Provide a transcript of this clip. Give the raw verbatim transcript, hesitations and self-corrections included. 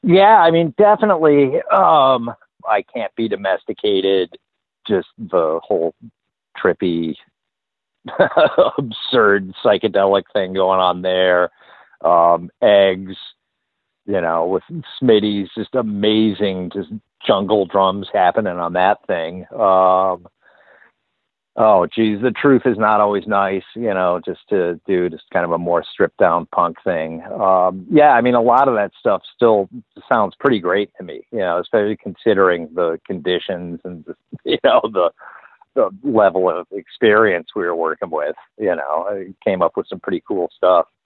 Yeah, I mean, definitely. Um, I Can't Be Domesticated. Just the whole trippy, absurd psychedelic thing going on there. Um, eggs, you know, with Smitty's just amazing, just jungle drums happening on that thing. Um, oh, geez, the truth is not always nice, you know, just to do just kind of a more stripped down punk thing. Um, yeah, I mean, a lot of that stuff still sounds pretty great to me, you know, especially considering the conditions and, the, you know, the, the level of experience we were working with, you know, I came up with some pretty cool stuff.